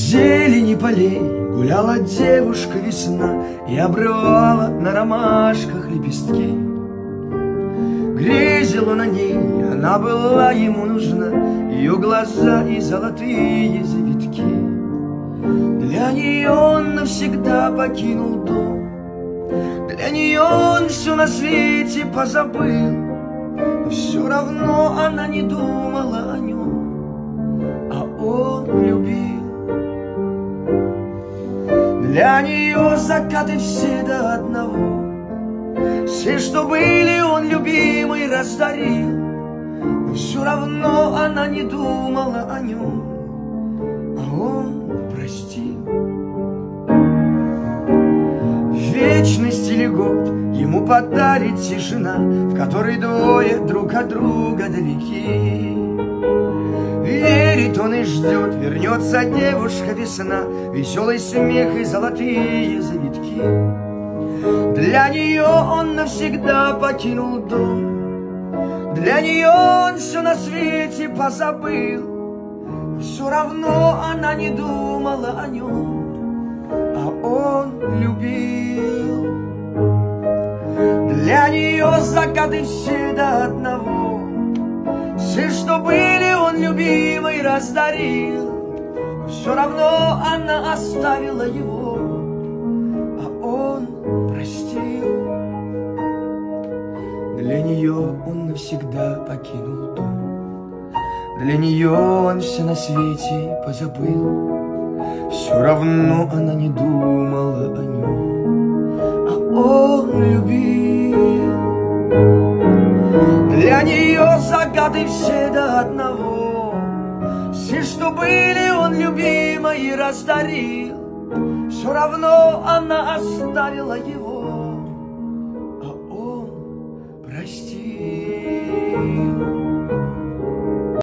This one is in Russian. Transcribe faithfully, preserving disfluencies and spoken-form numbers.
зелени полей гуляла девушка весна и обрывала на ромашках лепестки. Грезил он о ней, она была ему нужна, ее глаза и золотые завитки. Для нее он навсегда покинул дом, для нее он все на свете позабыл, но все равно она не думала о нем, а он любил. Для нее закаты все до одного, все, что были, он любимый раздарил, но все равно она не думала о нем, а он простил. Вечность или год ему подарит тишина, в которой двое друг от друга далеки. Верит он и ждет, вернется девушка весна, веселый смех и золотые завитки. Для нее он навсегда покинул дом, для нее он все на свете позабыл, но все равно она не думала о нем, а он любил. Для нее закаты все до одного, все, что были, он любимый раздарил, но все равно она оставила его, а он простил. Для нее он навсегда покинул дом, для нее он все на свете позабыл, все равно она не думала о нем, а он любил. Для нее загады все до одного, все, что были, он любимой раздарил, все равно она оставила его,